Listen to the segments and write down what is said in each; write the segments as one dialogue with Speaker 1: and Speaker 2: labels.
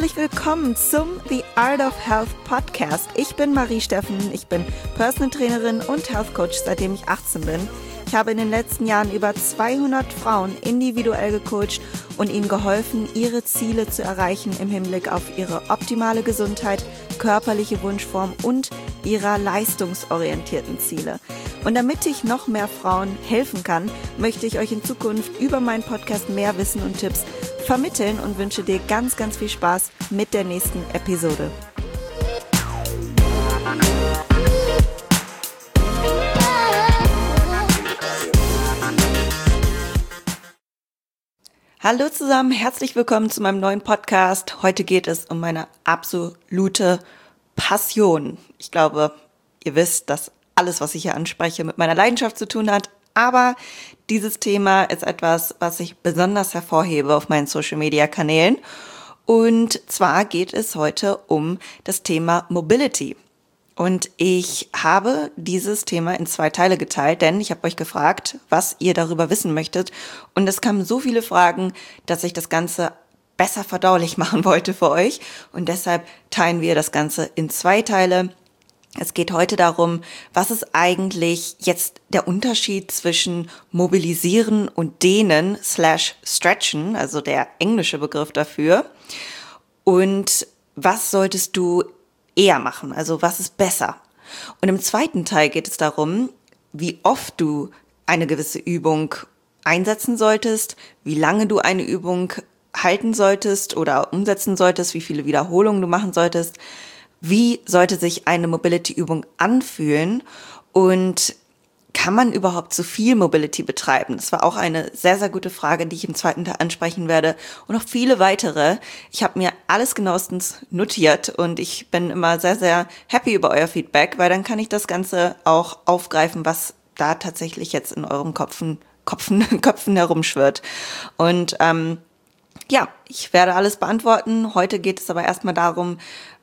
Speaker 1: herzlich willkommen zum The Art of Health Podcast. Ich bin Marie Steffen, ich bin Personal Trainerin und Health Coach, seitdem ich 18 bin. Ich habe in den letzten Jahren über 200 Frauen individuell gecoacht und ihnen geholfen, ihre Ziele zu erreichen im Hinblick auf ihre optimale Gesundheit, körperliche Wunschform und ihrer leistungsorientierten Ziele. Und damit ich noch mehr Frauen helfen kann, möchte ich euch in Zukunft über meinen Podcast mehr Wissen und Tipps vermitteln und wünsche dir ganz, ganz viel Spaß mit der nächsten Episode. Hallo zusammen, herzlich willkommen zu meinem neuen Podcast. Heute geht es um meine absolute Passion. Ich glaube, ihr wisst, dass alles, was ich hier anspreche, mit meiner Leidenschaft zu tun hat. Aber dieses Thema ist etwas, was ich besonders hervorhebe auf meinen Social-Media-Kanälen. Und zwar geht es heute um das Thema Mobility. Und ich habe dieses Thema in 2 Teile geteilt, denn ich habe euch gefragt, was ihr darüber wissen möchtet. Und es kamen so viele Fragen, dass ich das Ganze besser verdaulich machen wollte für euch. Und deshalb teilen wir das Ganze in 2 Teile. Es geht heute darum, was ist eigentlich jetzt der Unterschied zwischen Mobilisieren und Dehnen / Stretchen, also der englische Begriff dafür. Und was solltest du eher machen, also was ist besser? Und im 2. Teil geht es darum, wie oft du eine gewisse Übung einsetzen solltest, wie lange du eine Übung halten solltest oder umsetzen solltest, wie viele Wiederholungen du machen solltest. Wie sollte sich eine Mobility-Übung anfühlen und kann man überhaupt zu viel Mobility betreiben? Das war auch eine sehr, sehr gute Frage, die ich im 2. Teil ansprechen werde und noch viele weitere. Ich habe mir alles genauestens notiert und ich bin immer sehr, sehr happy über euer Feedback, weil dann kann ich das Ganze auch aufgreifen, was da tatsächlich jetzt in euren Köpfen herumschwirrt. Und ich werde alles beantworten. Heute geht es aber erstmal darum,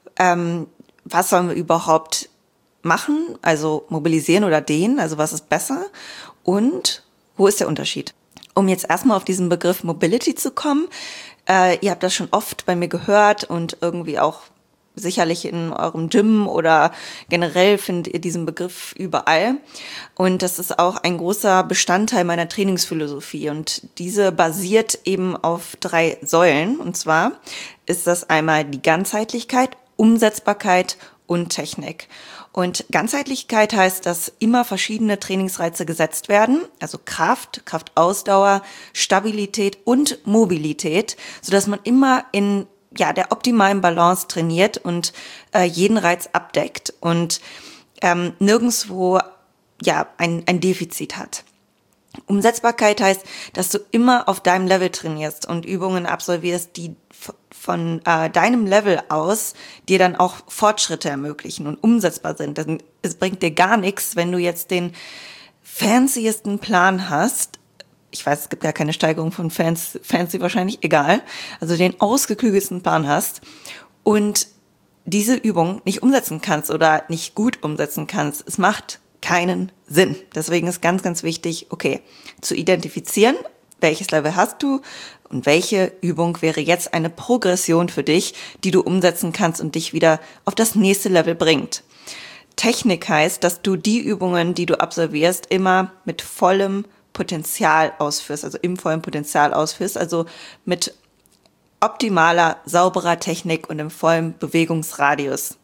Speaker 1: was sollen wir überhaupt machen, also mobilisieren oder dehnen, also was ist besser und wo ist der Unterschied? Um jetzt erstmal auf diesen Begriff Mobility zu kommen, ihr habt das schon oft bei mir gehört und irgendwie auch sicherlich in eurem Gym oder generell findet ihr diesen Begriff überall. Und das ist auch ein großer Bestandteil meiner Trainingsphilosophie. Und diese basiert eben auf 3 Säulen. Und zwar ist das einmal die Ganzheitlichkeit, Umsetzbarkeit und Technik. Und Ganzheitlichkeit heißt, dass immer verschiedene Trainingsreize gesetzt werden, also Kraft, Kraftausdauer, Stabilität und Mobilität, sodass man immer in der optimalen Balance trainiert und jeden Reiz abdeckt und nirgendwo ein Defizit hat. Umsetzbarkeit heißt, dass du immer auf deinem Level trainierst und Übungen absolvierst, die von deinem Level aus dir dann auch Fortschritte ermöglichen und umsetzbar sind. Denn es bringt dir gar nichts, wenn du jetzt den fanciesten Plan hast. Ich weiß, es gibt ja keine Steigerung von fancy wahrscheinlich, egal. Also den ausgeklügelsten Plan hast und diese Übung nicht umsetzen kannst oder nicht gut umsetzen kannst. Es macht keinen Sinn. Deswegen ist ganz, ganz wichtig, zu identifizieren, welches Level hast du und welche Übung wäre jetzt eine Progression für dich, die du umsetzen kannst und dich wieder auf das nächste Level bringt. Technik heißt, dass du die Übungen, die du absolvierst, immer mit vollem Potenzial ausführst, also im vollen Potenzial ausführst, also mit optimaler, sauberer Technik und im vollen Bewegungsradius.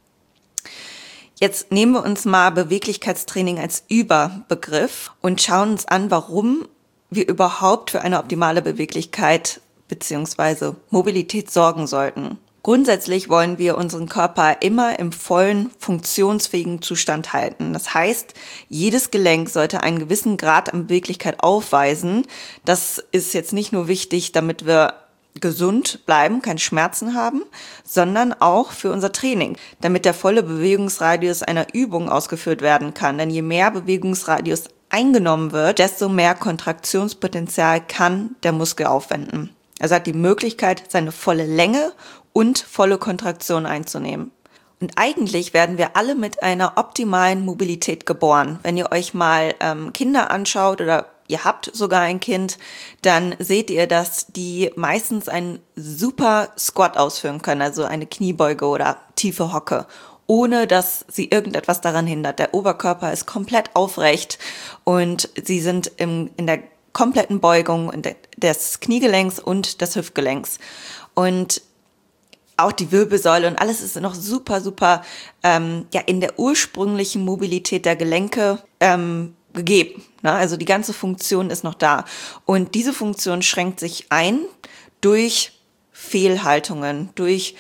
Speaker 1: Jetzt nehmen wir uns mal Beweglichkeitstraining als Überbegriff und schauen uns an, warum wir überhaupt für eine optimale Beweglichkeit bzw. Mobilität sorgen sollten. Grundsätzlich wollen wir unseren Körper immer im vollen, funktionsfähigen Zustand halten. Das heißt, jedes Gelenk sollte einen gewissen Grad an Beweglichkeit aufweisen. Das ist jetzt nicht nur wichtig, damit wir gesund bleiben, keine Schmerzen haben, sondern auch für unser Training, damit der volle Bewegungsradius einer Übung ausgeführt werden kann. Denn je mehr Bewegungsradius eingenommen wird, desto mehr Kontraktionspotenzial kann der Muskel aufwenden. Also hat die Möglichkeit, seine volle Länge und volle Kontraktion einzunehmen. Und eigentlich werden wir alle mit einer optimalen Mobilität geboren. Wenn ihr euch mal Kinder anschaut oder ihr habt sogar ein Kind, dann seht ihr, dass die meistens einen super Squat ausführen können, also eine Kniebeuge oder tiefe Hocke, ohne dass sie irgendetwas daran hindert. Der Oberkörper ist komplett aufrecht und sie sind in der kompletten Beugung des Kniegelenks und des Hüftgelenks. Und auch die Wirbelsäule und alles ist noch super, super in der ursprünglichen Mobilität der Gelenke gegeben. Ne? Also die ganze Funktion ist noch da. Und diese Funktion schränkt sich ein durch Fehlhaltungen, durch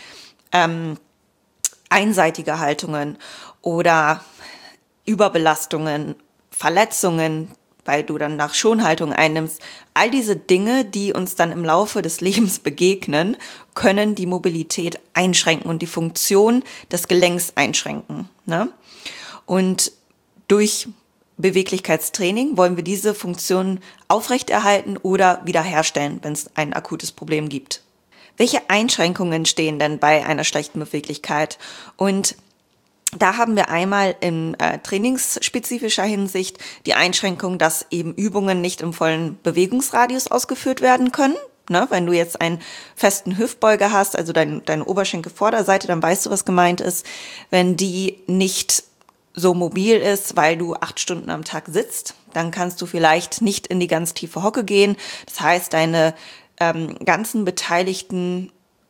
Speaker 1: einseitige Haltungen oder Überbelastungen, Verletzungen, weil du dann nach Schonhaltung einnimmst. All diese Dinge, die uns dann im Laufe des Lebens begegnen, können die Mobilität einschränken und die Funktion des Gelenks einschränken. Ne? Und durch Beweglichkeitstraining wollen wir diese Funktion aufrechterhalten oder wiederherstellen, wenn es ein akutes Problem gibt. Welche Einschränkungen stehen denn bei einer schlechten Beweglichkeit? Und da haben wir einmal in trainingsspezifischer Hinsicht die Einschränkung, dass eben Übungen nicht im vollen Bewegungsradius ausgeführt werden können. Ne? Wenn du jetzt einen festen Hüftbeuger hast, also deine Oberschenkelvorderseite, dann weißt du, was gemeint ist. Wenn die nicht so mobil ist, weil du 8 Stunden am Tag sitzt, dann kannst du vielleicht nicht in die ganz tiefe Hocke gehen. Das heißt, deine ganzen beteiligten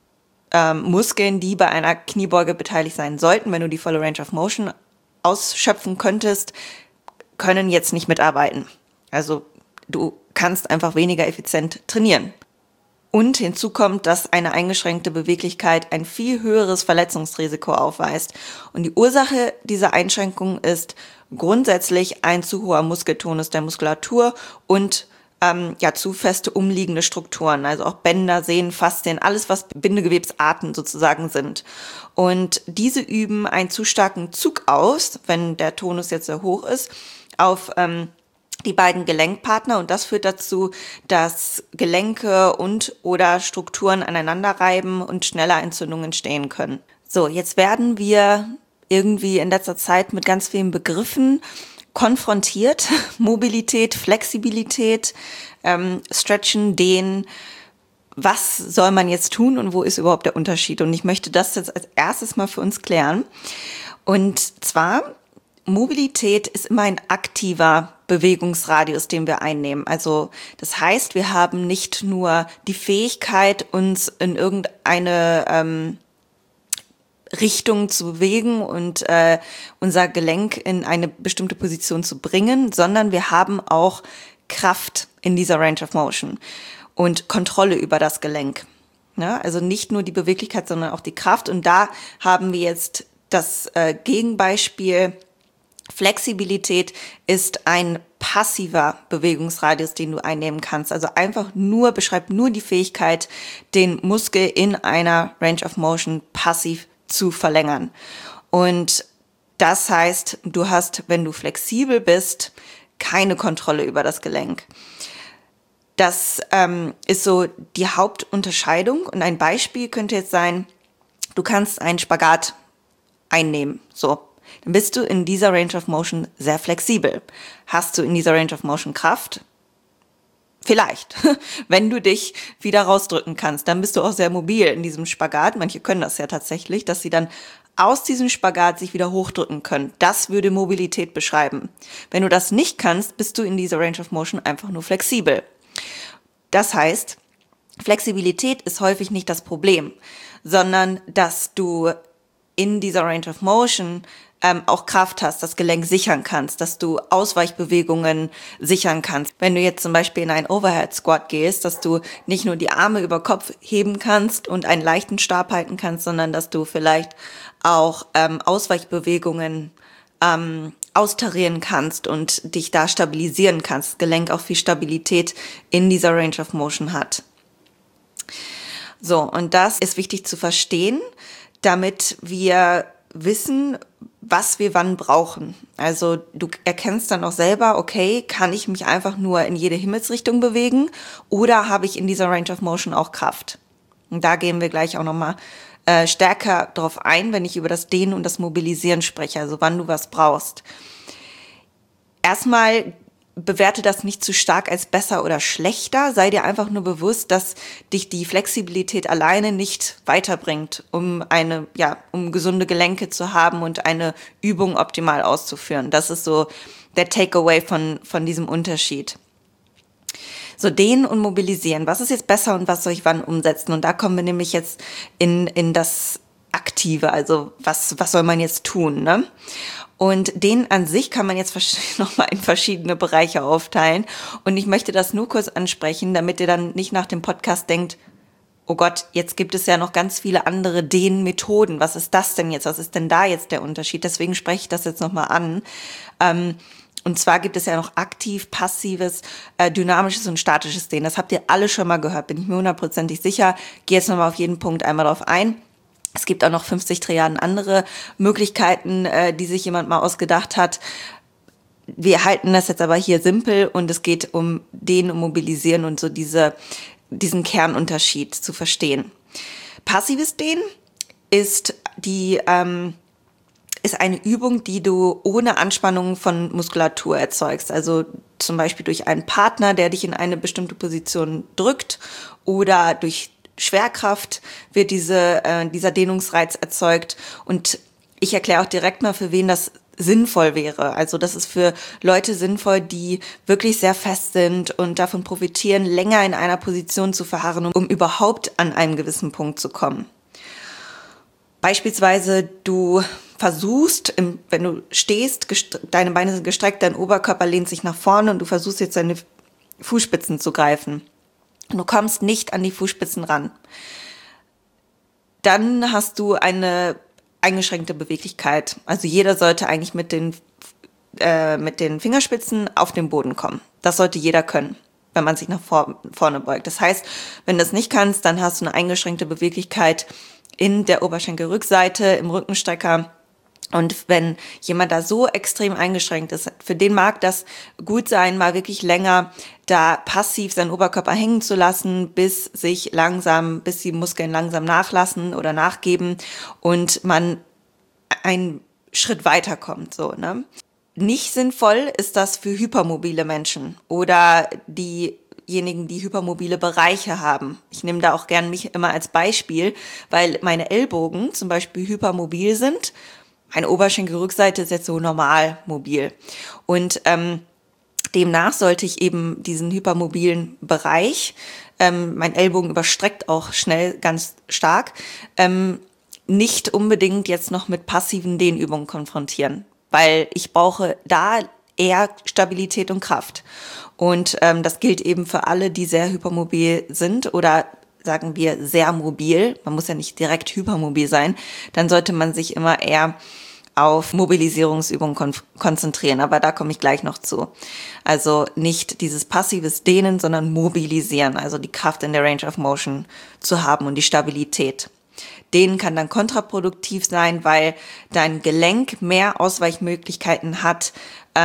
Speaker 1: Muskeln, die bei einer Kniebeuge beteiligt sein sollten, wenn du die volle Range of Motion ausschöpfen könntest, können jetzt nicht mitarbeiten. Also du kannst einfach weniger effizient trainieren. Und hinzu kommt, dass eine eingeschränkte Beweglichkeit ein viel höheres Verletzungsrisiko aufweist. Und die Ursache dieser Einschränkung ist grundsätzlich ein zu hoher Muskeltonus der Muskulatur und zu feste umliegende Strukturen, also auch Bänder, Sehnen, Faszien, alles, was Bindegewebsarten sozusagen sind. Und diese üben einen zu starken Zug aus, wenn der Tonus jetzt sehr hoch ist, auf die beiden Gelenkpartner und das führt dazu, dass Gelenke und oder Strukturen aneinander reiben und schneller Entzündungen entstehen können. So, jetzt werden wir irgendwie in letzter Zeit mit ganz vielen Begriffen konfrontiert. Mobilität, Flexibilität, Stretchen, Dehnen. Was soll man jetzt tun und wo ist überhaupt der Unterschied? Und ich möchte das jetzt als erstes mal für uns klären. Und zwar, Mobilität ist immer ein aktiver Bewegungsradius, den wir einnehmen. Also das heißt, wir haben nicht nur die Fähigkeit, uns in irgendeine Richtung zu bewegen und unser Gelenk in eine bestimmte Position zu bringen, sondern wir haben auch Kraft in dieser Range of Motion und Kontrolle über das Gelenk. Ja, also nicht nur die Beweglichkeit, sondern auch die Kraft. Und da haben wir jetzt das Gegenbeispiel. Flexibilität ist ein passiver Bewegungsradius, den du einnehmen kannst. Also beschreibt nur die Fähigkeit, den Muskel in einer Range of Motion passiv zu verlängern. Und das heißt, du hast, wenn du flexibel bist, keine Kontrolle über das Gelenk. Das ist so die Hauptunterscheidung. Und ein Beispiel könnte jetzt sein, du kannst einen Spagat einnehmen. So, dann bist du in dieser Range of Motion sehr flexibel. Hast du in dieser Range of Motion Kraft? Vielleicht. Wenn du dich wieder rausdrücken kannst, dann bist du auch sehr mobil in diesem Spagat. Manche können das ja tatsächlich, dass sie dann aus diesem Spagat sich wieder hochdrücken können. Das würde Mobilität beschreiben. Wenn du das nicht kannst, bist du in dieser Range of Motion einfach nur flexibel. Das heißt, Flexibilität ist häufig nicht das Problem, sondern dass du in dieser Range of Motion auch Kraft hast, das Gelenk sichern kannst, dass du Ausweichbewegungen sichern kannst. Wenn du jetzt zum Beispiel in einen Overhead Squat gehst, dass du nicht nur die Arme über Kopf heben kannst und einen leichten Stab halten kannst, sondern dass du vielleicht auch Ausweichbewegungen austarieren kannst und dich da stabilisieren kannst. Das Gelenk auch viel Stabilität in dieser Range of Motion hat. So, und das ist wichtig zu verstehen, damit wir wissen, was wir wann brauchen. Also du erkennst dann auch selber, okay, kann ich mich einfach nur in jede Himmelsrichtung bewegen oder habe ich in dieser Range of Motion auch Kraft? Und da gehen wir gleich auch nochmal stärker drauf ein, wenn ich über das Dehnen und das Mobilisieren spreche, also wann du was brauchst. Erstmal bewerte das nicht zu stark als besser oder schlechter. Sei dir einfach nur bewusst, dass dich die Flexibilität alleine nicht weiterbringt, um um gesunde Gelenke zu haben und eine Übung optimal auszuführen. Das ist so der Takeaway von diesem Unterschied. So, dehnen und mobilisieren. Was ist jetzt besser und was soll ich wann umsetzen? Und da kommen wir nämlich jetzt in das Aktive. Also was soll man jetzt tun, ne? Und den an sich kann man jetzt nochmal in verschiedene Bereiche aufteilen. Und ich möchte das nur kurz ansprechen, damit ihr dann nicht nach dem Podcast denkt, oh Gott, jetzt gibt es ja noch ganz viele andere Dehnmethoden. Was ist das denn jetzt? Was ist denn da jetzt der Unterschied? Deswegen spreche ich das jetzt nochmal an. Und zwar gibt es ja noch aktiv, passives, dynamisches und statisches Dehnen. Das habt ihr alle schon mal gehört, bin ich mir 100%ig sicher. Gehe jetzt nochmal auf jeden Punkt einmal drauf ein. Es gibt auch noch 50 Trilliarden andere Möglichkeiten, die sich jemand mal ausgedacht hat. Wir halten das jetzt aber hier simpel und es geht um Dehnen und Mobilisieren und so diesen Kernunterschied zu verstehen. Passives Dehnen ist ist eine Übung, die du ohne Anspannung von Muskulatur erzeugst. Also zum Beispiel durch einen Partner, der dich in eine bestimmte Position drückt, oder durch Schwerkraft wird dieser Dehnungsreiz erzeugt. Und ich erkläre auch direkt mal, für wen das sinnvoll wäre. Also das ist für Leute sinnvoll, die wirklich sehr fest sind und davon profitieren, länger in einer Position zu verharren, um überhaupt an einen gewissen Punkt zu kommen. Beispielsweise du versuchst, wenn du stehst, deine Beine sind gestreckt, dein Oberkörper lehnt sich nach vorne und du versuchst jetzt deine Fußspitzen zu greifen. Du kommst nicht an die Fußspitzen ran. Dann hast du eine eingeschränkte Beweglichkeit. Also jeder sollte eigentlich mit den Fingerspitzen auf den Boden kommen. Das sollte jeder können, wenn man sich nach vorne beugt. Das heißt, wenn du das nicht kannst, dann hast du eine eingeschränkte Beweglichkeit in der Oberschenkelrückseite, im Rückenstrecker. Und wenn jemand da so extrem eingeschränkt ist, für den mag das gut sein, mal wirklich länger da passiv seinen Oberkörper hängen zu lassen, bis die Muskeln langsam nachlassen oder nachgeben und man einen Schritt weiterkommt, so, ne? Nicht sinnvoll ist das für hypermobile Menschen oder diejenigen, die hypermobile Bereiche haben. Ich nehme da auch gern mich immer als Beispiel, weil meine Ellbogen zum Beispiel hypermobil sind. Meine Oberschenkelrückseite ist jetzt so normal mobil. Und demnach sollte ich eben diesen hypermobilen Bereich, mein Ellbogen überstreckt auch schnell ganz stark, nicht unbedingt jetzt noch mit passiven Dehnübungen konfrontieren, weil ich brauche da eher Stabilität und Kraft. Und das gilt eben für alle, die sehr hypermobil sind oder sagen wir sehr mobil. Man muss ja nicht direkt hypermobil sein. Dann sollte man sich immer eher auf Mobilisierungsübungen konzentrieren, aber da komme ich gleich noch zu. Also nicht dieses passives Dehnen, sondern mobilisieren, also die Kraft in der Range of Motion zu haben und die Stabilität. Dehnen kann dann kontraproduktiv sein, weil dein Gelenk mehr Ausweichmöglichkeiten hat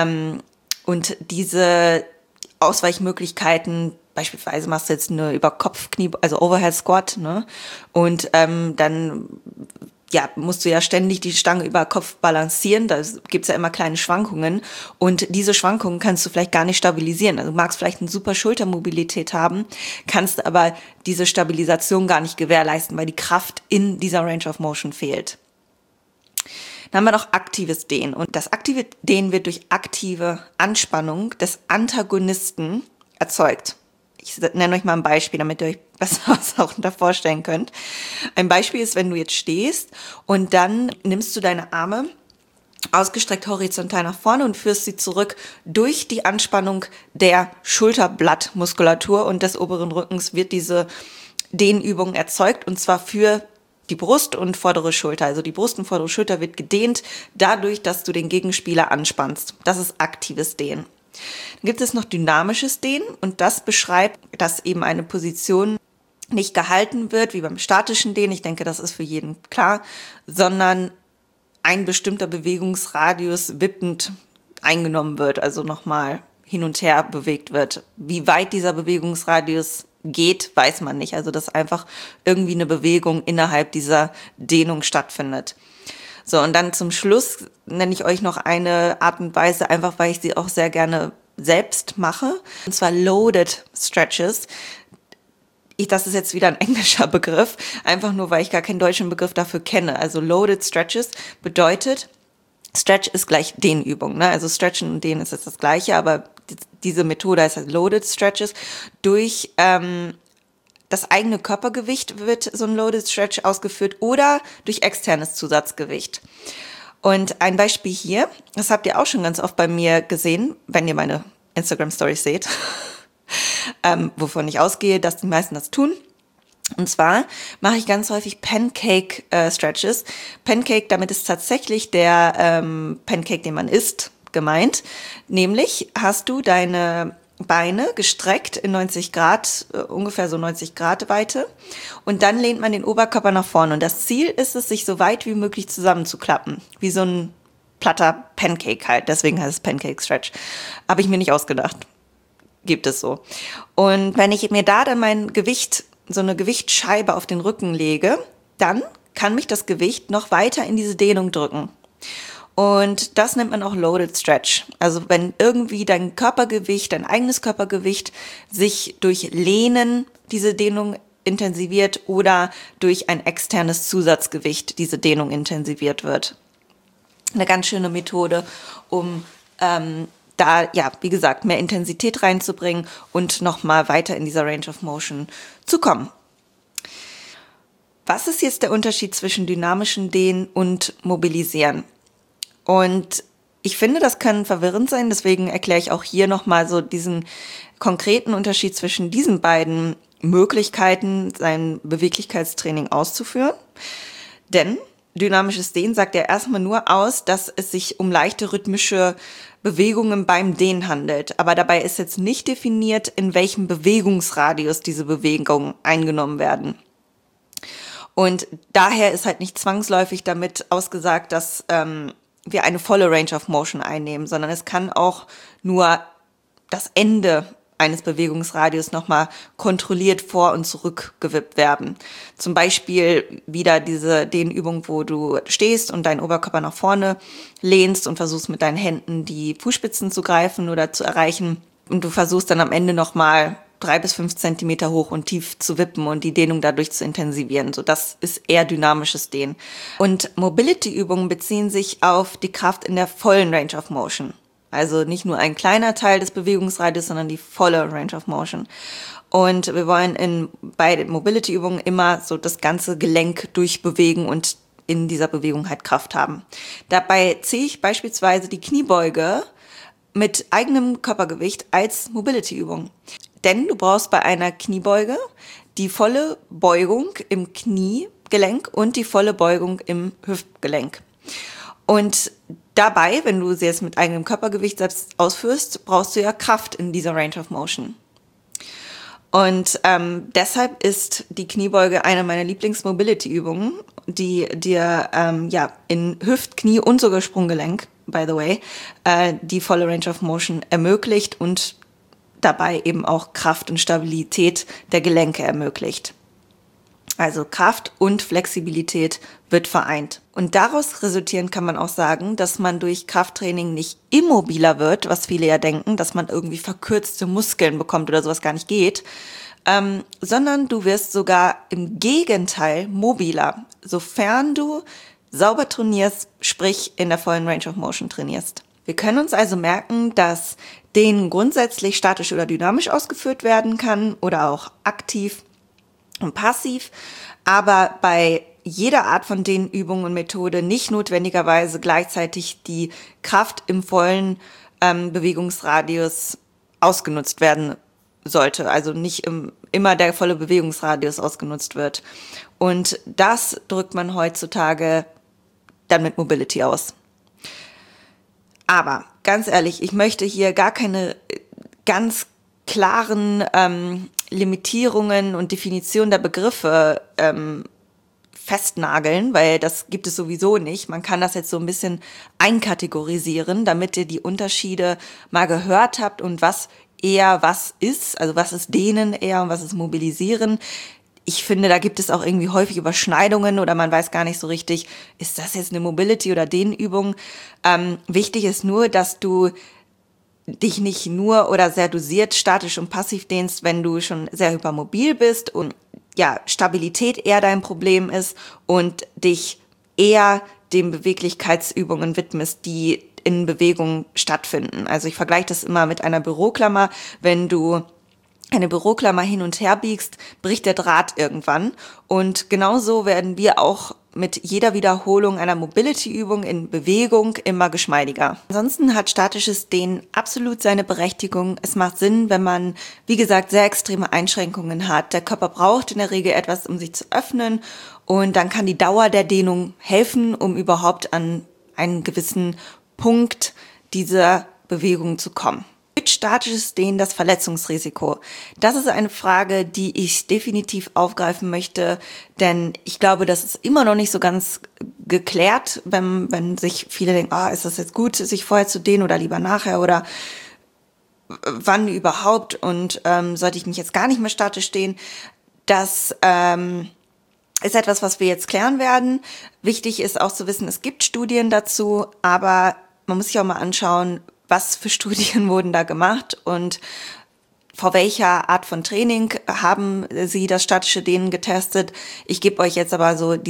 Speaker 1: und diese Ausweichmöglichkeiten, beispielsweise machst du jetzt eine Überkopfknie, also Overhead Squat, ne? Und dann musst du ja ständig die Stange über Kopf balancieren, da gibt's ja immer kleine Schwankungen und diese Schwankungen kannst du vielleicht gar nicht stabilisieren. Also du magst vielleicht eine super Schultermobilität haben, kannst aber diese Stabilisation gar nicht gewährleisten, weil die Kraft in dieser Range of Motion fehlt. Dann haben wir noch aktives Dehnen und das aktive Dehnen wird durch aktive Anspannung des Antagonisten erzeugt. Ich nenne euch mal ein Beispiel, damit ihr euch besser was auch darunter vorstellen könnt. Ein Beispiel ist, wenn du jetzt stehst und dann nimmst du deine Arme ausgestreckt horizontal nach vorne und führst sie zurück durch die Anspannung der Schulterblattmuskulatur und des oberen Rückens wird diese Dehnübung erzeugt und zwar für die Brust und vordere Schulter. Also die Brust und vordere Schulter wird gedehnt dadurch, dass du den Gegenspieler anspannst. Das ist aktives Dehnen. Dann gibt es noch dynamisches Dehnen und das beschreibt, dass eben eine Position nicht gehalten wird, wie beim statischen Dehnen, ich denke, das ist für jeden klar, sondern ein bestimmter Bewegungsradius wippend eingenommen wird, also nochmal hin und her bewegt wird. Wie weit dieser Bewegungsradius geht, weiß man nicht. Also dass einfach irgendwie eine Bewegung innerhalb dieser Dehnung stattfindet. So, und dann zum Schluss nenne ich euch noch eine Art und Weise, einfach weil ich sie auch sehr gerne selbst mache, und zwar Loaded Stretches. Das ist jetzt wieder ein englischer Begriff, einfach nur, weil ich gar keinen deutschen Begriff dafür kenne. Also Loaded Stretches bedeutet, Stretch ist gleich Dehnübung, ne? Also Stretchen und Dehnen ist jetzt das Gleiche, aber diese Methode heißt halt Loaded Stretches. Durch das eigene Körpergewicht wird so ein Loaded Stretch ausgeführt oder durch externes Zusatzgewicht. Und ein Beispiel hier, das habt ihr auch schon ganz oft bei mir gesehen, wenn ihr meine Instagram-Stories seht, wovon ich ausgehe, dass die meisten das tun. Und zwar mache ich ganz häufig Pancake-Stretches. Pancake, damit ist tatsächlich der Pancake, den man isst, gemeint. Nämlich hast du deine Beine gestreckt in 90 Grad, ungefähr so 90 Grad Weite. Und dann lehnt man den Oberkörper nach vorne. Und das Ziel ist es, sich so weit wie möglich zusammenzuklappen. Wie so ein platter Pancake halt. Deswegen heißt es Pancake Stretch. Habe ich mir nicht ausgedacht. Gibt es so. Und wenn ich mir da dann mein Gewicht, so eine Gewichtsscheibe auf den Rücken lege, dann kann mich das Gewicht noch weiter in diese Dehnung drücken. Und das nennt man auch Loaded Stretch. Also wenn irgendwie dein Körpergewicht, dein eigenes Körpergewicht sich durch Lehnen diese Dehnung intensiviert oder durch ein externes Zusatzgewicht diese Dehnung intensiviert wird. Eine ganz schöne Methode, um da, ja, wie gesagt, mehr Intensität reinzubringen und nochmal weiter in dieser Range of Motion zu kommen. Was ist jetzt der Unterschied zwischen dynamischen Dehnen und Mobilisieren? Und ich finde, das kann verwirrend sein, deswegen erkläre ich auch hier nochmal so diesen konkreten Unterschied zwischen diesen beiden Möglichkeiten, sein Beweglichkeitstraining auszuführen. Denn dynamisches Dehnen sagt ja erstmal nur aus, dass es sich um leichte rhythmische Bewegungen beim Dehnen handelt. Aber dabei ist jetzt nicht definiert, in welchem Bewegungsradius diese Bewegungen eingenommen werden. Und daher ist halt nicht zwangsläufig damit ausgesagt, dass wir eine volle Range of Motion einnehmen, sondern es kann auch nur das Ende eines Bewegungsradius nochmal kontrolliert vor und zurück gewippt werden. Zum Beispiel wieder diese Dehnübung, wo du stehst und deinen Oberkörper nach vorne lehnst und versuchst mit deinen Händen die Fußspitzen zu greifen oder zu erreichen. Und du versuchst dann am Ende nochmal 3 bis 5 Zentimeter hoch und tief zu wippen und die Dehnung dadurch zu intensivieren. So, das ist eher dynamisches Dehnen. Und Mobility-Übungen beziehen sich auf die Kraft in der vollen Range of Motion. Also nicht nur ein kleiner Teil des Bewegungsradius, sondern die volle Range of Motion. Und wir wollen bei den Mobility-Übungen immer so das ganze Gelenk durchbewegen und in dieser Bewegung halt Kraft haben. Dabei ziehe ich beispielsweise die Kniebeuge mit eigenem Körpergewicht als Mobility-Übung. Denn du brauchst bei einer Kniebeuge die volle Beugung im Kniegelenk und die volle Beugung im Hüftgelenk. Und dabei, wenn du sie jetzt mit eigenem Körpergewicht selbst ausführst, brauchst du ja Kraft in dieser Range of Motion. Und deshalb ist die Kniebeuge eine meiner Lieblings-Mobility-Übungen, die dir in Hüft-, Knie- und sogar Sprunggelenk, by the way, die volle Range of Motion ermöglicht und dabei eben auch Kraft und Stabilität der Gelenke ermöglicht. Also Kraft und Flexibilität wird vereint. Und daraus resultierend kann man auch sagen, dass man durch Krafttraining nicht immobiler wird, was viele ja denken, dass man irgendwie verkürzte Muskeln bekommt oder sowas gar nicht geht, sondern du wirst sogar im Gegenteil mobiler, sofern du sauber trainierst, sprich in der vollen Range of Motion trainierst. Wir können uns also merken, dass Dehnen grundsätzlich statisch oder dynamisch ausgeführt werden kann oder auch aktiv und passiv, aber bei jeder Art von Dehnübung und Methode nicht notwendigerweise gleichzeitig die Kraft im vollen Bewegungsradius ausgenutzt werden sollte, also nicht immer der volle Bewegungsradius ausgenutzt wird. Und das drückt man heutzutage dann mit Mobility aus. Aber ganz ehrlich, ich möchte hier gar keine ganz klaren Limitierungen und Definitionen der Begriffe festnageln, weil das gibt es sowieso nicht. Man kann das jetzt so ein bisschen einkategorisieren, damit ihr die Unterschiede mal gehört habt und was eher was ist, also was ist Dehnen eher und was ist Mobilisieren. Ich finde, da gibt es auch irgendwie häufig Überschneidungen oder man weiß gar nicht so richtig, ist das jetzt eine Mobility- oder Dehnübung? Wichtig ist nur, dass du dich nicht nur oder sehr dosiert statisch und passiv dehnst, wenn du schon sehr hypermobil bist und ja, Stabilität eher dein Problem ist und dich eher den Beweglichkeitsübungen widmest, die in Bewegung stattfinden. Also ich vergleiche das immer mit einer Büroklammer. Wenn du eine Büroklammer hin und her biegst, bricht der Draht irgendwann. Und genauso werden wir auch mit jeder Wiederholung einer Mobility-Übung in Bewegung immer geschmeidiger. Ansonsten hat statisches Dehnen absolut seine Berechtigung. Es macht Sinn, wenn man, wie gesagt, sehr extreme Einschränkungen hat. Der Körper braucht in der Regel etwas, um sich zu öffnen. Und dann kann die Dauer der Dehnung helfen, um überhaupt an einen gewissen Punkt dieser Bewegung zu kommen. Statisches Dehnen das Verletzungsrisiko? Das ist eine Frage, die ich definitiv aufgreifen möchte, denn ich glaube, das ist immer noch nicht so ganz geklärt, wenn sich viele denken, ist das jetzt gut, sich vorher zu dehnen oder lieber nachher oder wann überhaupt und sollte ich mich jetzt gar nicht mehr statisch dehnen? Das ist etwas, was wir jetzt klären werden. Wichtig ist auch zu wissen, es gibt Studien dazu, aber man muss sich auch mal anschauen, was für Studien wurden da gemacht und vor welcher Art von Training haben sie das statische Dehnen getestet. Ich gebe euch jetzt aber so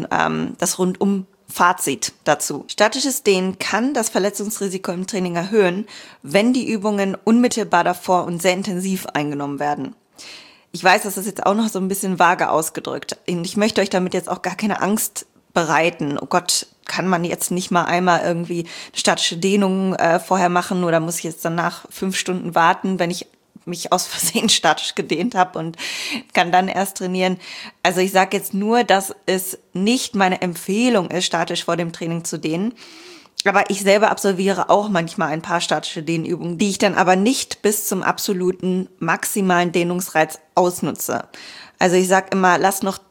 Speaker 1: das Rundum-Fazit dazu. Statisches Dehnen kann das Verletzungsrisiko im Training erhöhen, wenn die Übungen unmittelbar davor und sehr intensiv eingenommen werden. Ich weiß, das ist jetzt auch noch so ein bisschen vage ausgedrückt. Ich möchte euch damit jetzt auch gar keine Angst bereiten. Oh Gott, kann man jetzt nicht mal einmal irgendwie statische Dehnung vorher machen oder muss ich jetzt danach 5 Stunden warten, wenn ich mich aus Versehen statisch gedehnt habe und kann dann erst trainieren. Also ich sage jetzt nur, dass es nicht meine Empfehlung ist, statisch vor dem Training zu dehnen. Aber ich selber absolviere auch manchmal ein paar statische Dehnübungen, die ich dann aber nicht bis zum absoluten maximalen Dehnungsreiz ausnutze. Also ich sage immer, lass noch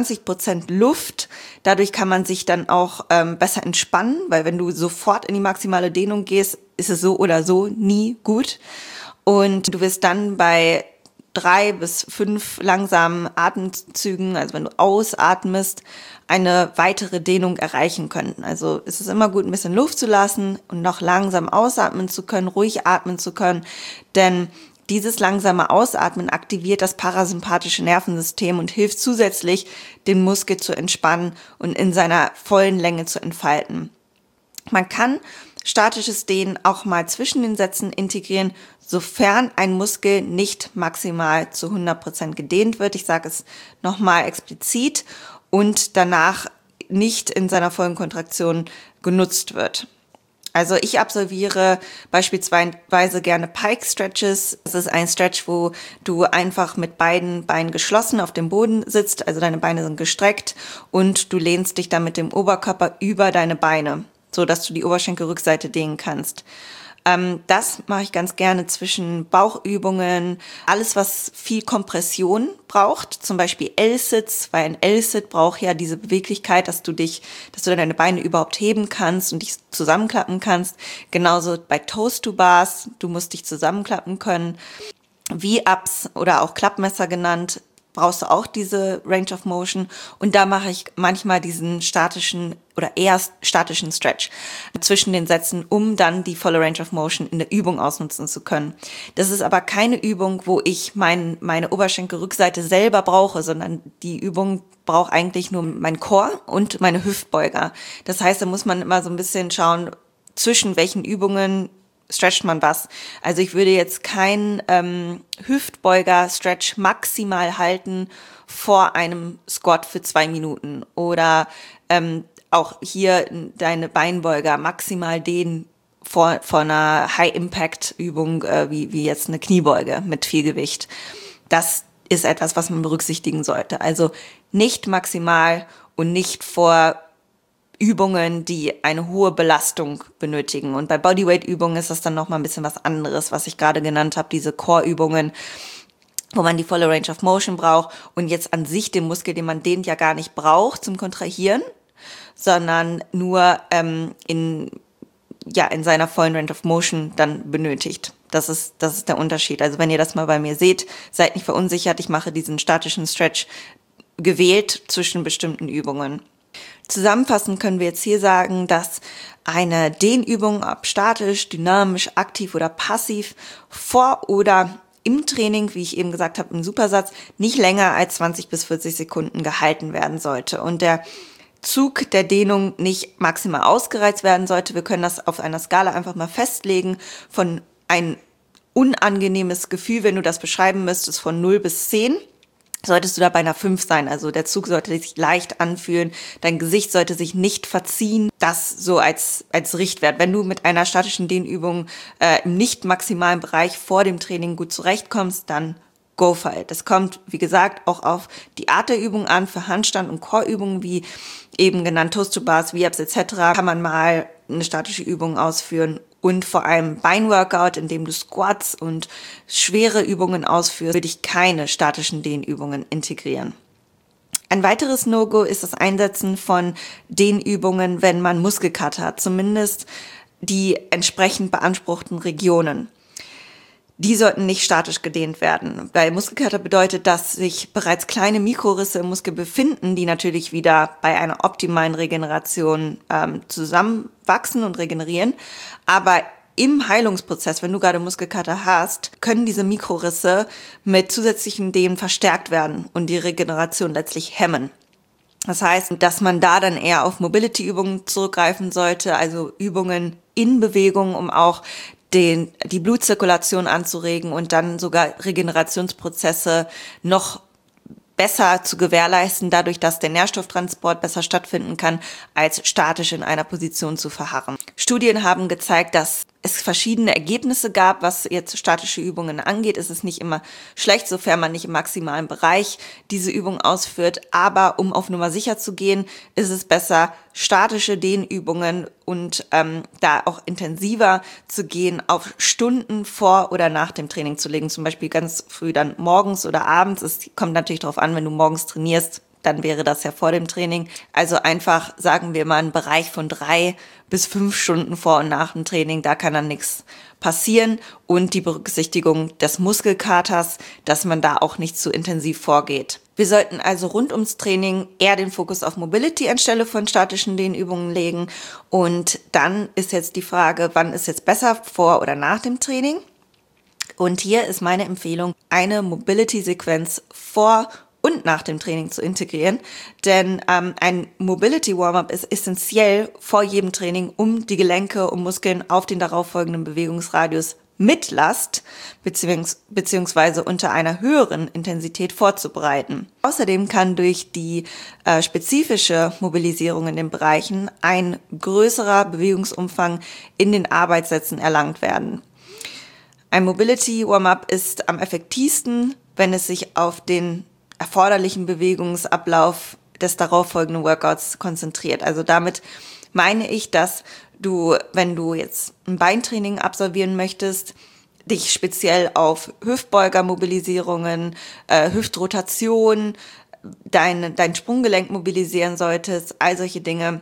Speaker 1: 20% Luft. Dadurch kann man sich dann auch besser entspannen, weil wenn du sofort in die maximale Dehnung gehst, ist es so oder so nie gut. Und du wirst dann bei 3 bis 5 langsamen Atemzügen, also wenn du ausatmest, eine weitere Dehnung erreichen können. Also es ist immer gut, ein bisschen Luft zu lassen und noch langsam ausatmen zu können, ruhig atmen zu können, denn dieses langsame Ausatmen aktiviert das parasympathische Nervensystem und hilft zusätzlich, den Muskel zu entspannen und in seiner vollen Länge zu entfalten. Man kann statisches Dehnen auch mal zwischen den Sätzen integrieren, sofern ein Muskel nicht maximal zu 100% gedehnt wird. Ich sage es nochmal explizit und danach nicht in seiner vollen Kontraktion genutzt wird. Also ich absolviere beispielsweise gerne Pike Stretches. Das ist ein Stretch, wo du einfach mit beiden Beinen geschlossen auf dem Boden sitzt, also deine Beine sind gestreckt und du lehnst dich dann mit dem Oberkörper über deine Beine, so dass du die Oberschenkelrückseite dehnen kannst. Das mache ich ganz gerne zwischen Bauchübungen, alles was viel Kompression braucht, zum Beispiel L-Sits, weil ein L-Sit braucht ja diese Beweglichkeit, dass du deine Beine überhaupt heben kannst und dich zusammenklappen kannst. Genauso bei Toes-to-Bars, du musst dich zusammenklappen können. V-Ups oder auch Klappmesser genannt, brauchst du auch diese Range of Motion und da mache ich manchmal diesen statischen oder eher statischen Stretch zwischen den Sätzen, um dann die volle Range of Motion in der Übung ausnutzen zu können. Das ist aber keine Übung, wo ich meine Oberschenkelrückseite selber brauche, sondern die Übung braucht eigentlich nur mein Core und meine Hüftbeuger. Das heißt, da muss man immer so ein bisschen schauen, zwischen welchen Übungen stretcht man was. Also ich würde jetzt keinen Hüftbeuger-Stretch maximal halten vor einem Squat für 2 Minuten oder auch hier deine Beinbeuger maximal dehnen vor einer High-Impact-Übung wie jetzt eine Kniebeuge mit viel Gewicht. Das ist etwas, was man berücksichtigen sollte. Also nicht maximal und nicht vor Übungen, die eine hohe Belastung benötigen. Und bei Bodyweight-Übungen ist das dann nochmal ein bisschen was anderes, was ich gerade genannt habe, diese Core-Übungen, wo man die volle Range of Motion braucht und jetzt an sich den Muskel, den man dehnt, ja gar nicht braucht zum Kontrahieren, sondern nur in seiner vollen Range of Motion dann benötigt. Das ist der Unterschied. Also wenn ihr das mal bei mir seht, seid nicht verunsichert. Ich mache diesen statischen Stretch gewählt zwischen bestimmten Übungen. Zusammenfassend können wir jetzt hier sagen, dass eine Dehnübung, ob statisch, dynamisch, aktiv oder passiv, vor oder im Training, wie ich eben gesagt habe, im Supersatz, nicht länger als 20 bis 40 Sekunden gehalten werden sollte und der Zug der Dehnung nicht maximal ausgereizt werden sollte. Wir können das auf einer Skala einfach mal festlegen von ein unangenehmes Gefühl, wenn du das beschreiben müsstest, von 0 bis 10. Solltest du da bei einer 5 sein. Also der Zug sollte sich leicht anfühlen, dein Gesicht sollte sich nicht verziehen. Das so als Richtwert. Wenn du mit einer statischen Dehnübung im nicht maximalen Bereich vor dem Training gut zurechtkommst, dann go for it. Das kommt, wie gesagt, auch auf die Art der Übung an. Für Handstand- und Core-Übungen, wie eben genannt Toes-to-Bars, V-Ups etc., kann man mal eine statische Übung ausführen. Und vor allem Beinworkout, in dem du Squats und schwere Übungen ausführst, würde ich keine statischen Dehnübungen integrieren. Ein weiteres No-Go ist das Einsetzen von Dehnübungen, wenn man Muskelkater hat, zumindest die entsprechend beanspruchten Regionen. Die sollten nicht statisch gedehnt werden, weil Muskelkater bedeutet, dass sich bereits kleine Mikrorisse im Muskel befinden, die natürlich wieder bei einer optimalen Regeneration zusammenwachsen und regenerieren. Aber im Heilungsprozess, wenn du gerade Muskelkater hast, können diese Mikrorisse mit zusätzlichen Dehnen verstärkt werden und die Regeneration letztlich hemmen. Das heißt, dass man da dann eher auf Mobility-Übungen zurückgreifen sollte, also Übungen in Bewegung, um auch die Blutzirkulation anzuregen und dann sogar Regenerationsprozesse noch besser zu gewährleisten, dadurch, dass der Nährstofftransport besser stattfinden kann, als statisch in einer Position zu verharren. Studien haben gezeigt, dass es verschiedene Ergebnisse gab, was jetzt statische Übungen angeht. Es ist nicht immer schlecht, sofern man nicht im maximalen Bereich diese Übung ausführt. Aber um auf Nummer sicher zu gehen, ist es besser, statische Dehnübungen und da auch intensiver zu gehen, auf Stunden vor oder nach dem Training zu legen. Zum Beispiel ganz früh dann morgens oder abends. Es kommt natürlich darauf an, wenn du morgens trainierst, dann wäre das ja vor dem Training. Also einfach, sagen wir mal, einen Bereich von 3 bis 5 Stunden vor und nach dem Training, da kann dann nichts passieren. Und die Berücksichtigung des Muskelkaters, dass man da auch nicht zu intensiv vorgeht. Wir sollten also rund ums Training eher den Fokus auf Mobility anstelle von statischen Dehnübungen legen. Und dann ist jetzt die Frage, wann ist jetzt besser, vor oder nach dem Training? Und hier ist meine Empfehlung, eine Mobility-Sequenz vor und nach dem Training zu integrieren, denn ein Mobility-Warm-up ist essentiell vor jedem Training, um die Gelenke und Muskeln auf den darauffolgenden Bewegungsradius mit Last beziehungsweise unter einer höheren Intensität vorzubereiten. Außerdem kann durch die spezifische Mobilisierung in den Bereichen ein größerer Bewegungsumfang in den Arbeitssätzen erlangt werden. Ein Mobility-Warm-up ist am effektivsten, wenn es sich auf den erforderlichen Bewegungsablauf des darauffolgenden Workouts konzentriert. Also damit meine ich, dass du, wenn du jetzt ein Beintraining absolvieren möchtest, dich speziell auf Hüftbeugermobilisierungen, Hüftrotation, dein Sprunggelenk mobilisieren solltest, all solche Dinge,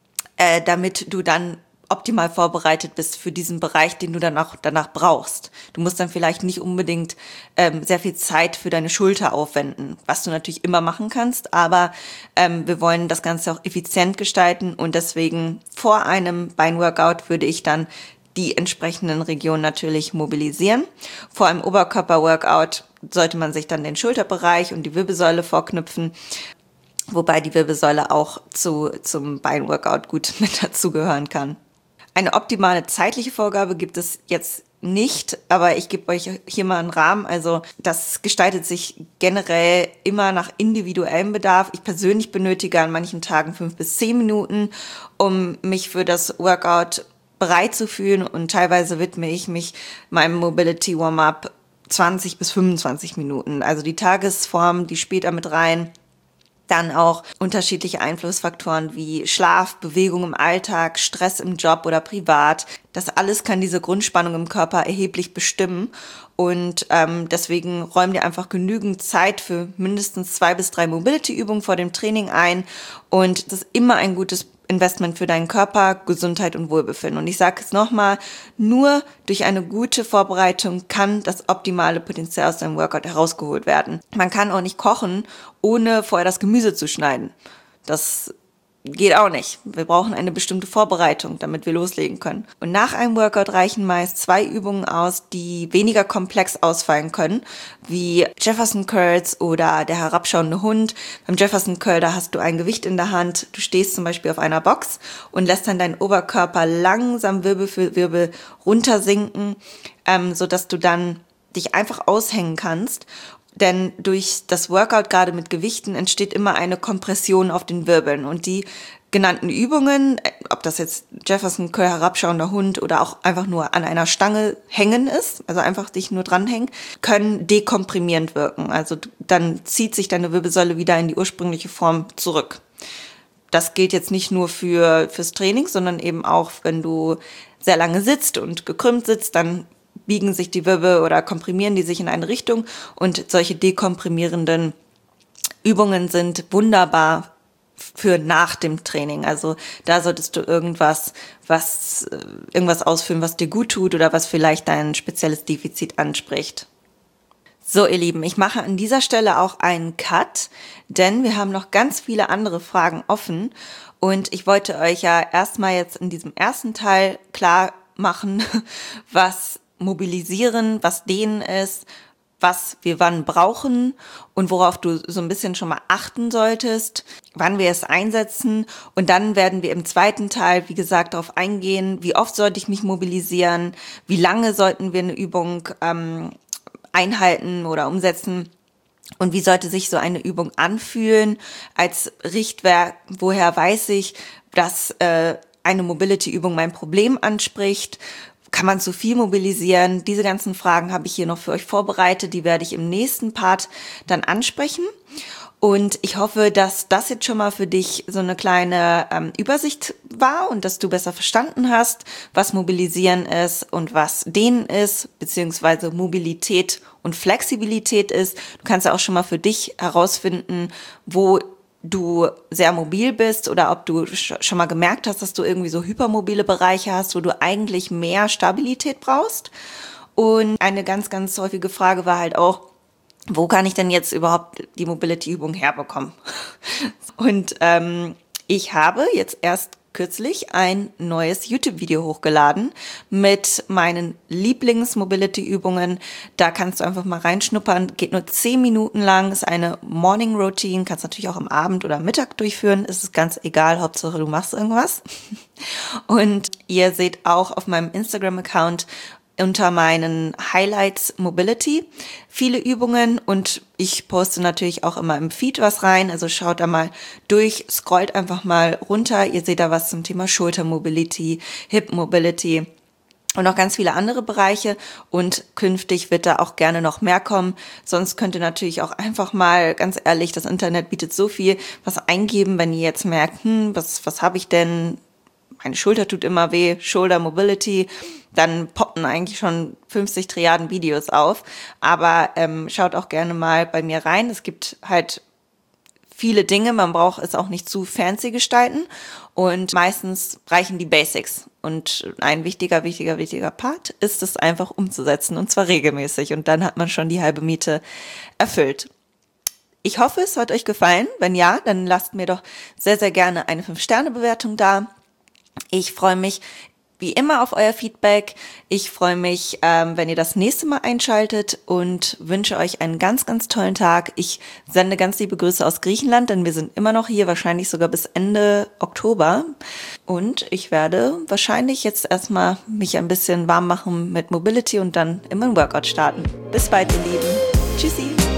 Speaker 1: damit du dann optimal vorbereitet bist für diesen Bereich, den du danach brauchst. Du musst dann vielleicht nicht unbedingt sehr viel Zeit für deine Schulter aufwenden, was du natürlich immer machen kannst, aber wir wollen das Ganze auch effizient gestalten und deswegen vor einem Beinworkout würde ich dann die entsprechenden Regionen natürlich mobilisieren. Vor einem Oberkörperworkout sollte man sich dann den Schulterbereich und die Wirbelsäule vorknüpfen, wobei die Wirbelsäule auch zum Beinworkout gut mit dazugehören kann. Eine optimale zeitliche Vorgabe gibt es jetzt nicht, aber ich gebe euch hier mal einen Rahmen. Also das gestaltet sich generell immer nach individuellem Bedarf. Ich persönlich benötige an manchen Tagen 5 bis 10 Minuten, um mich für das Workout bereit zu fühlen und teilweise widme ich mich meinem Mobility Warm-up 20 bis 25 Minuten. Also die Tagesform, die spielt da mit rein. Dann auch unterschiedliche Einflussfaktoren wie Schlaf, Bewegung im Alltag, Stress im Job oder privat. Das alles kann diese Grundspannung im Körper erheblich bestimmen. Und deswegen räum dir einfach genügend Zeit für mindestens 2 bis 3 Mobility-Übungen vor dem Training ein. Und das ist immer ein gutes Investment für deinen Körper, Gesundheit und Wohlbefinden. Und ich sage es nochmal, nur durch eine gute Vorbereitung kann das optimale Potenzial aus deinem Workout herausgeholt werden. Man kann auch nicht kochen, ohne vorher das Gemüse zu schneiden. Das geht auch nicht. Wir brauchen eine bestimmte Vorbereitung, damit wir loslegen können. Und nach einem Workout reichen meist 2 Übungen aus, die weniger komplex ausfallen können, wie Jefferson Curls oder der herabschauende Hund. Beim Jefferson Curl, da hast du ein Gewicht in der Hand, du stehst zum Beispiel auf einer Box und lässt dann deinen Oberkörper langsam Wirbel für Wirbel runtersinken, sodass du dann dich einfach aushängen kannst. Denn durch das Workout gerade mit Gewichten entsteht immer eine Kompression auf den Wirbeln. Und die genannten Übungen, ob das jetzt Jefferson Curl, herabschauender Hund oder auch einfach nur an einer Stange hängen ist, also einfach dich nur dranhängen, können dekomprimierend wirken. Also dann zieht sich deine Wirbelsäule wieder in die ursprüngliche Form zurück. Das gilt jetzt nicht nur fürs Training, sondern eben auch, wenn du sehr lange sitzt und gekrümmt sitzt, dann biegen sich die Wirbel oder komprimieren die sich in eine Richtung und solche dekomprimierenden Übungen sind wunderbar für nach dem Training. Also da solltest du irgendwas ausführen, was dir gut tut oder was vielleicht dein spezielles Defizit anspricht. So, ihr Lieben, ich mache an dieser Stelle auch einen Cut, denn wir haben noch ganz viele andere Fragen offen und ich wollte euch ja erstmal jetzt in diesem ersten Teil klar machen, was Mobilisieren, was Dehnen ist, was wir wann brauchen und worauf du so ein bisschen schon mal achten solltest, wann wir es einsetzen. Und dann werden wir im zweiten Teil, wie gesagt, darauf eingehen, wie oft sollte ich mich mobilisieren, wie lange sollten wir eine Übung einhalten oder umsetzen und wie sollte sich so eine Übung anfühlen als Richtwert, woher weiß ich, dass eine Mobility-Übung mein Problem anspricht. Kann man zu viel mobilisieren? Diese ganzen Fragen habe ich hier noch für euch vorbereitet. Die werde ich im nächsten Part dann ansprechen. Und ich hoffe, dass das jetzt schon mal für dich so eine kleine Übersicht war und dass du besser verstanden hast, was Mobilisieren ist und was Dehnen ist, beziehungsweise Mobilität und Flexibilität ist. Du kannst ja auch schon mal für dich herausfinden, wo du sehr mobil bist oder ob du schon mal gemerkt hast, dass du irgendwie so hypermobile Bereiche hast, wo du eigentlich mehr Stabilität brauchst. Und eine ganz, ganz häufige Frage war halt auch, wo kann ich denn jetzt überhaupt die Mobility-Übung herbekommen? Und ich habe jetzt erst kürzlich ein neues YouTube-Video hochgeladen mit meinen Lieblings-Mobility-Übungen. Da kannst du einfach mal reinschnuppern. Geht nur 10 Minuten lang, ist eine Morning Routine. Kannst natürlich auch am Abend oder Mittag durchführen. Ist ganz egal, Hauptsache du machst irgendwas. Und ihr seht auch auf meinem Instagram-Account unter meinen Highlights Mobility viele Übungen und ich poste natürlich auch immer im Feed was rein, also schaut da mal durch, scrollt einfach mal runter, ihr seht da was zum Thema Schulter-Mobility, Hip-Mobility und noch ganz viele andere Bereiche und künftig wird da auch gerne noch mehr kommen, sonst könnt ihr natürlich auch einfach mal, ganz ehrlich, das Internet bietet so viel, was eingeben, wenn ihr jetzt merkt, was habe ich denn, meine Schulter tut immer weh, Shoulder Mobility, dann poppen eigentlich schon 50 Triaden Videos auf. Aber schaut auch gerne mal bei mir rein. Es gibt halt viele Dinge, man braucht es auch nicht zu fancy gestalten. Und meistens reichen die Basics. Und ein wichtiger Part ist es einfach umzusetzen und zwar regelmäßig. Und dann hat man schon die halbe Miete erfüllt. Ich hoffe, es hat euch gefallen. Wenn ja, dann lasst mir doch sehr, sehr gerne eine 5-Sterne-Bewertung da. Ich freue mich wie immer auf euer Feedback. Ich freue mich, wenn ihr das nächste Mal einschaltet und wünsche euch einen ganz, ganz tollen Tag. Ich sende ganz liebe Grüße aus Griechenland, denn wir sind immer noch hier, wahrscheinlich sogar bis Ende Oktober. Und ich werde wahrscheinlich jetzt erstmal mich ein bisschen warm machen mit Mobility und dann in meinen Workout starten. Bis bald, ihr Lieben. Tschüssi.